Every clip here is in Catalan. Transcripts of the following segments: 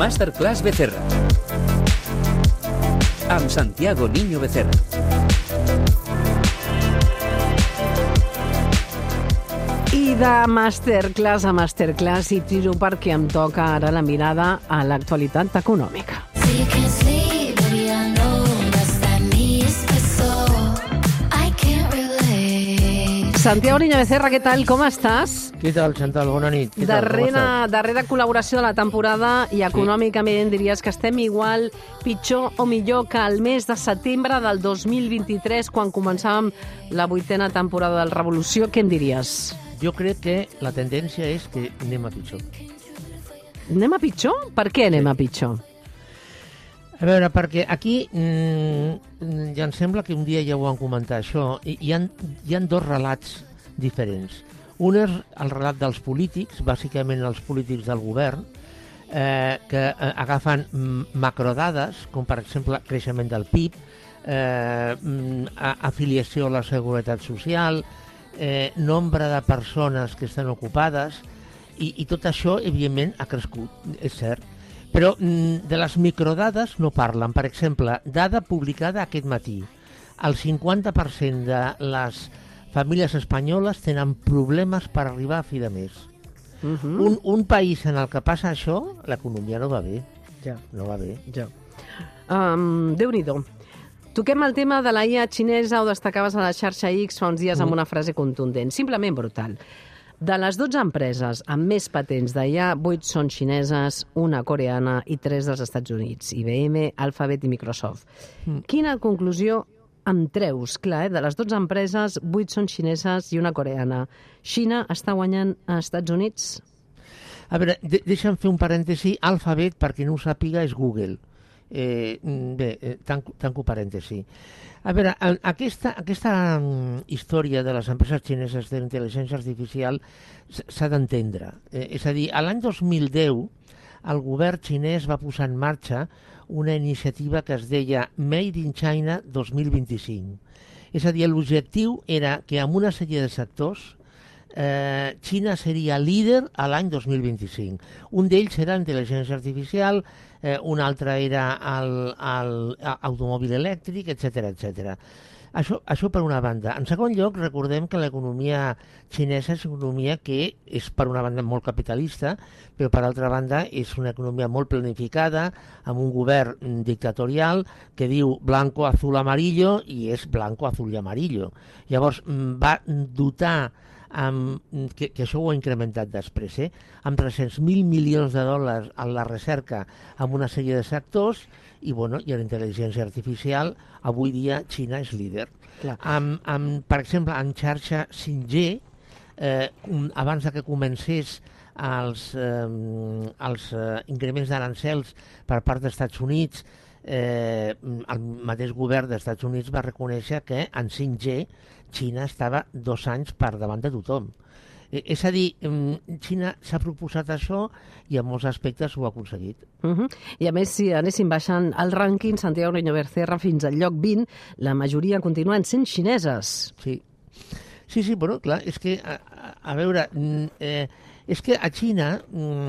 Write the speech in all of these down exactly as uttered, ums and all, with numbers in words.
Masterclass Becerra. Amb Santiago Niño Becerra. I de Masterclass a Masterclass i tiro perquè em toca ara la mirada a l'actualitat econòmica. Santiago Niño Becerra, què tal? Com estàs? Què tal, Chantal? Bona nit. Què tal? Darrera, darrera col·laboració de la temporada i econòmicament sí. Diries que estem igual, pitjor o millor que el mes de setembre del dos mil vint-i-tres, quan començàvem la vuitena temporada del Revolució. Què em diries? Jo crec que la tendència és que anem a pitjor. Anem a pitjor? Per què anem sí. a pitjor? A veure, perquè aquí mmm, ja em sembla que un dia ja ho vam comentar, això. Hi, hi, ha, hi ha dos relats diferents. Un és el relat dels polítics, bàsicament els polítics del govern, eh, que eh, agafen macrodades, com per exemple creixement del P I B, eh, afiliació a la Seguretat Social, eh, nombre de persones que estan ocupades, i, i tot això, evidentment, ha crescut, és cert. Però de les microdades no parlen. Per exemple, dada publicada aquest matí, el cinquanta per cent de les famílies espanyoles tenen problemes per arribar a fi de mes. Uh -huh. un, un país en el que passa això, l'economia no va bé. Ja. No va bé. Ja. Um, Déu-n'hi-do. Toquem el tema de la I A xinesa, ho destacaves a la xarxa X fa uns dies amb una frase contundent, simplement brutal. De les dotze empreses amb més patents d'I A, vuit són xineses, una coreana i tres dels Estats Units, I B M, Alphabet i Microsoft. Mm. Quina conclusió em treus? Clar, eh? De les dotze empreses, vuit són xineses i una coreana. Xina està guanyant als Estats Units? A veure, de deixa'm fer un parèntesi. Alphabet, per qui no ho sàpiga, és Google. Eh, bé, eh, tanco, tanco parèntesi. A veure, aquesta, aquesta història de les empreses xineses de l'intel·ligència artificial s'ha d'entendre. Eh, és a dir, l'any dos mil deu el govern xinès va posar en marxa una iniciativa que es deia Made in China dos mil vint-i-cinc. És a dir, l'objectiu era que en una sèrie de sectors eh, Xina seria líder a l'any dos mil vint-i-cinc. Un d'ells era intel·ligència artificial, Eh, un altre era l'automòbil elèctric, etcètera, etcètera. Això, això per una banda. En segon lloc, recordem que l'economia xinesa és una economia que és, per una banda, molt capitalista, però per altra banda és una economia molt planificada, amb un govern dictatorial que diu blanco, azul, amarillo, i és blanco, azul i amarillo. Llavors, va dotar Amb, que, que això ho ha incrementat després, eh? amb tres-cents mil milions de dòlars a la recerca en una sèrie de sectors i, bueno, i la intel·ligència artificial, avui dia Xina és líder. Amb, amb, per exemple, en xarxa cinc G, eh, abans de que comencés els, eh, els eh, increments d'arancels per part dels Estats Units, eh, el mateix govern dels Estats Units va reconèixer que en cinc G Xina estava dos anys per davant de tothom. Eh, és a dir, Xina s'ha proposat això i en molts aspectes ho ha aconseguit. Uh -huh. I a més, si anéssim baixant el rànquing, Santiago Niño Becerra, fins al lloc vint, la majoria continuen sent xineses. Sí, sí, sí, però clar, és que, a, a veure, eh, és que a Xina,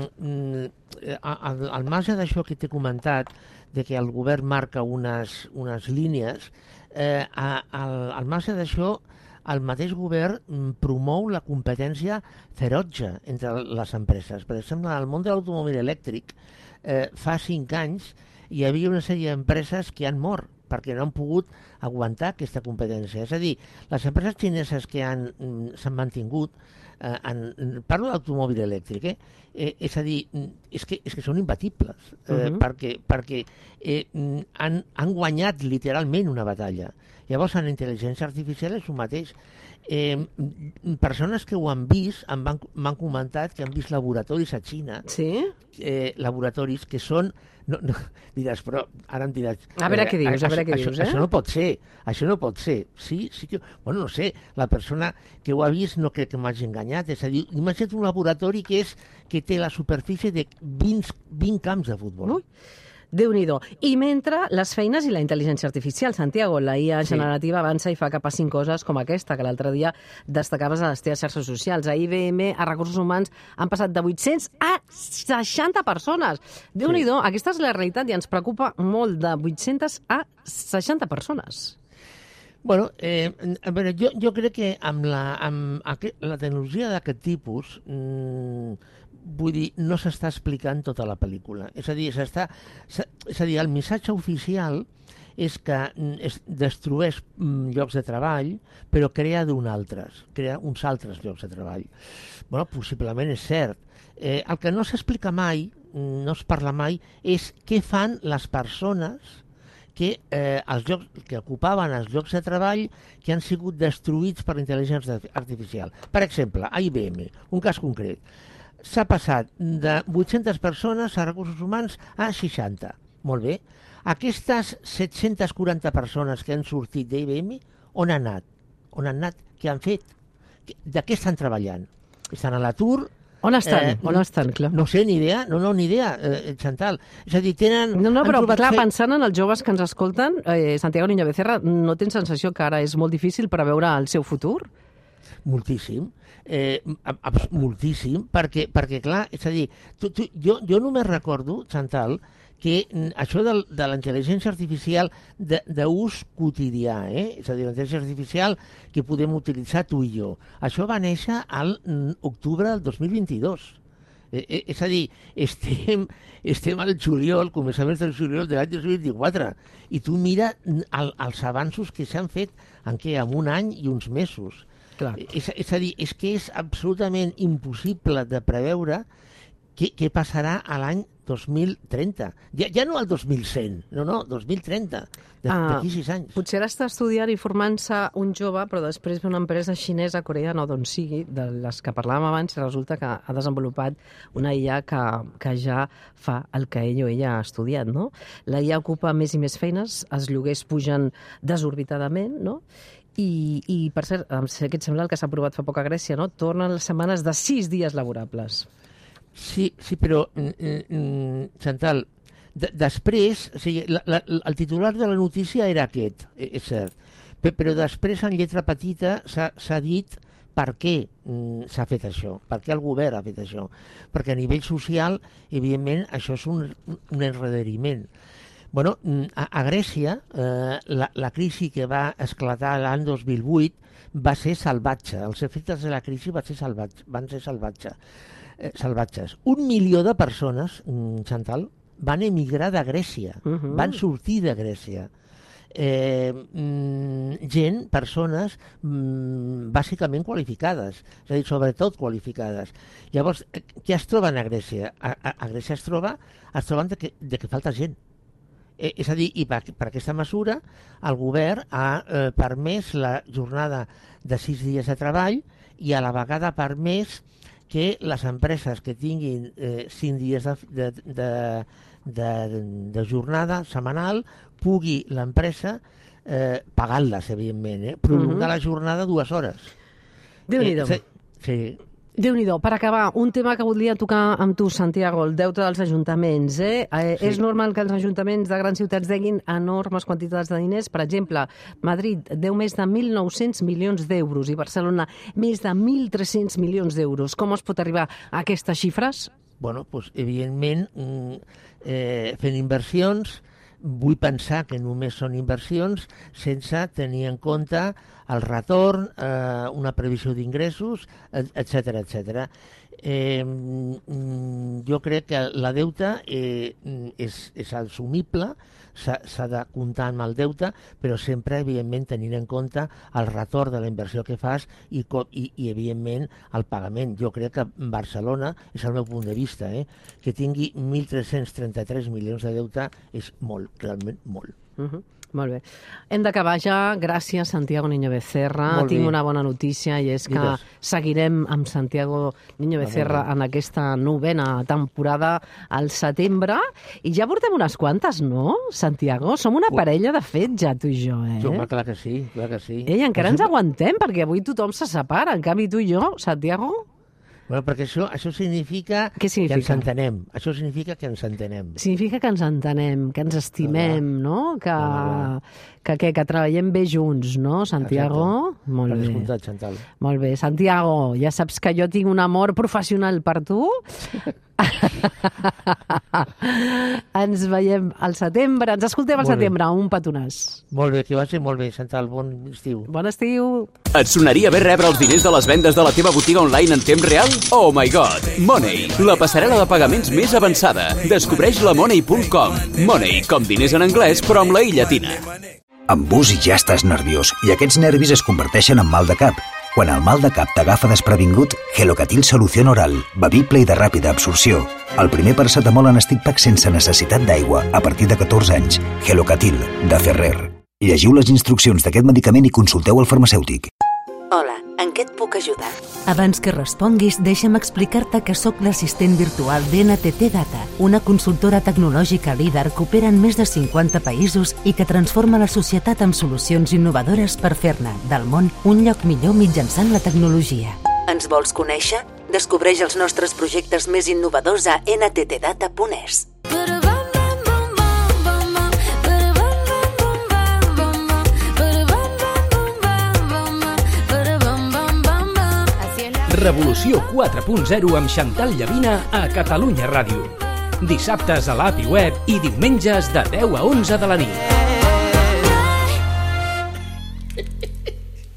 al, al marge d'això que t'he comentat, de que el govern marca unes, unes línies, eh, a, al, al marge d'això, el mateix govern promou la competència ferotge entre les empreses. Per exemple, en el món de l'automòbil elèctric, eh, fa cinc anys hi havia una sèrie d'empreses que han mort perquè no han pogut aguantar aquesta competència. És a dir, les empreses xineses que han, s'han mantingut, eh, en, parlo d'automòbil elèctric, eh? Eh, és a dir, és que, és que són imbatibles, eh, uh-huh. perquè, perquè eh, han, han guanyat literalment una batalla. Llavors, en intel·ligència artificial és el mateix. Eh, persones que ho han vist m'han m'han comentat que han vist laboratoris a Xina, sí? eh, laboratoris que són... No, no, diràs, però ara em diràs... A veure què dius, a veure què això, dius, eh? Això no pot ser, això no pot ser. Sí, sí que... Bueno, no sé, la persona que ho ha vist no crec que m'hagi enganyat. És a dir, imagina't un laboratori que, és, que té la superfície de vint, vint camps de futbol. Ui. Déu-n'hi-do. I mentre les feines i la intel·ligència artificial, Santiago, la I A Sí. generativa avança i fa que passin coses com aquesta, que l'altre dia destacaves a les teves xarxes socials. A I B M, a Recursos Humans, han passat de vuit-cents a seixanta persones. Déu-n'hi-do, sí. Aquesta és la realitat i ens preocupa molt, de vuit-cents a seixanta persones. Bueno, eh, a veure, jo, jo crec que amb la, amb aquest, la tecnologia d'aquest tipus, mmm, vull dir, no s'està explicant tota la pel·lícula. És a dir, s'està, és a dir, el missatge oficial és que es destrueix mm, llocs de treball, però crea d'un altres, crea uns altres llocs de treball. Bueno, possiblement és cert. Eh, el que no s'explica mai, no es parla mai, és què fan les persones que, eh, els llocs, que ocupaven els llocs de treball que han sigut destruïts per la intel·ligència artificial. Per exemple, a I B M, un cas concret. S'ha passat de vuit-centes persones a Recursos Humans a seixanta. Molt bé. Aquestes set-centes quaranta persones que han sortit d'I B M, on han anat? On han anat? Què han fet? De què estan treballant? Estan a l'atur? On estan? Eh, on estan, clar? No sé, ni idea. No, no, ni idea, eh, Chantal. És a dir, tenen... No, no, però clar, fer... pensant en els joves que ens escolten, eh, Santiago Niño Becerra, no tens sensació que ara és molt difícil preveure el seu futur? Moltíssim. Eh, moltíssim, perquè, perquè clar, és a dir, tu, tu, jo, jo només recordo, Chantal, que això de, de la intel·ligència artificial d'ús quotidià, eh? És a dir, la intel·ligència artificial que podem utilitzar tu i jo, això va néixer al octubre del dos mil vint-i-dos. Eh, eh, és a dir, estem, estem al juliol, començaments del juliol de l'any dos mil vint-i-quatre, i tu mira el, els avanços que s'han fet en què? En un any i uns mesos. Clar. És, és a dir, és que és absolutament impossible de preveure què, què passarà a l'any dos mil trenta. Ja, ja no al dos mil cent, no, no, dos mil trenta, d'aquí ah, sis anys. Potser ara està estudiant i formant-se un jove, però després ve una empresa xinesa, coreana o d'on sigui, de les que parlàvem abans, resulta que ha desenvolupat una I A que, que ja fa el que ell o ella ha estudiat, no? La I A ocupa més i més feines, els lloguers pugen desorbitadament, no? I, i per cert, què et sembla el que s'ha aprovat fa poc a Grècia, no? Tornen les setmanes de sis dies laborables. Sí, sí, però, mm, Chantal, de, després, o sigui, la, la, el titular de la notícia era aquest, és cert, però després en lletra petita s'ha dit per què mm, s'ha fet això, per què el govern ha fet això, perquè a nivell social, evidentment, això és un, un enrederiment. Bueno, a, a Grècia, eh, la, la crisi que va esclatar l'any dos mil vuit va ser salvatge. Els efectes de la crisi van ser salvatge, van ser salvatge, eh, salvatges. Un milió de persones, Chantal, van emigrar de Grècia, uh-huh. van sortir de Grècia. Eh, mm, gent, persones mm, bàsicament qualificades, és a dir, sobretot qualificades. Llavors, què es troben a Grècia? A, a, a Grècia es troba, es troben de que, de que falta gent. Eh, és a dir, i per, per aquesta mesura el govern ha eh, permès la jornada de sis dies de treball i a la vegada ha permès que les empreses que tinguin eh, cinc dies de, de, de, de, de jornada setmanal pugui l'empresa eh, pagant-les, evidentment, eh, prolongar uh-huh. la jornada dues hores. Déu-n'hi-do. Eh, sí. Déu-n'hi-do. Per acabar, un tema que voldria tocar amb tu, Santiago, el deute dels ajuntaments. Eh? Eh, sí. És normal que els ajuntaments de grans ciutats deguin enormes quantitats de diners. Per exemple, Madrid deu més de mil nou-cents milions d'euros i Barcelona més de mil tres-cents milions d'euros. Com es pot arribar a aquestes xifres? Bueno, pues, evidentment, eh, fent inversions, vull pensar que només són inversions sense tenir en compte el retorn, eh, una previsió d'ingressos, etcètera, etcètera. Eh, jo crec que la deuta eh, és, és assumible, s'ha de comptar amb el deute, però sempre, evidentment, tenint en compte el retorn de la inversió que fas i, i, i evidentment, el pagament. Jo crec que Barcelona, és el meu punt de vista, eh, que tingui mil tres-cents trenta-tres milions de deute és molt, realment molt. Uh-huh. Molt bé. Hem d'acabar ja. Gràcies, Santiago Niño Becerra. Molt Tinc bé. una bona notícia i és que Digues. seguirem amb Santiago Niño Becerra en aquesta novena temporada al setembre i ja portem unes quantes, no, Santiago? Som una parella de fet ja, tu i jo, eh? Jo, clar que sí, clar que sí. Ei, encara ens aguantem perquè avui tothom se separa. En canvi, tu i jo, Santiago... Bueno, perquè això, això significa, significa que ens entenem. Això significa que ens entenem. Significa que ens entenem, que ens estimem, ah, no? Que, ah, que, que, que treballem bé junts, no, Santiago? Exacte. Molt per bé. descomptat, Chantal. Molt bé. Santiago, ja saps que jo tinc un amor professional per tu. Ens veiem al setembre, ens escoltem al Molt setembre, bé. un petonàs. Molt bé, que va ser molt bé, Chantal. Bon estiu. Bon estiu. Et sonaria bé rebre els diners de les vendes de la teva botiga online en temps real? Oh my god! Money, la passarel·la de pagaments més avançada. Descobreix la money punt com. Money, com diners en anglès, però amb la i llatina. Amb bus ja estàs nerviós i aquests nervis es converteixen en mal de cap. Quan el mal de cap t'agafa desprevingut, Gelocatil Solución Oral, bevible i de ràpida absorció. El primer paracetamol en stick pack sense necessitat d'aigua a partir de catorze anys. Gelocatil, de Ferrer. Llegiu les instruccions d'aquest medicament i consulteu el farmacèutic. Hola, en què et puc ajudar? Abans que responguis, deixa'm explicar-te que sóc l'assistent virtual d'N T T Data, una consultora tecnològica líder que opera en més de cinquanta països i que transforma la societat amb solucions innovadores per fer-ne, del món, un lloc millor mitjançant la tecnologia. Ens vols conèixer? Descobreix els nostres projectes més innovadors a n t t data punt e s. Revolució quatre punt zero amb Chantal Llavina a Catalunya Ràdio. Dissabtes a l'app i web i diumenges de deu a onze de la nit.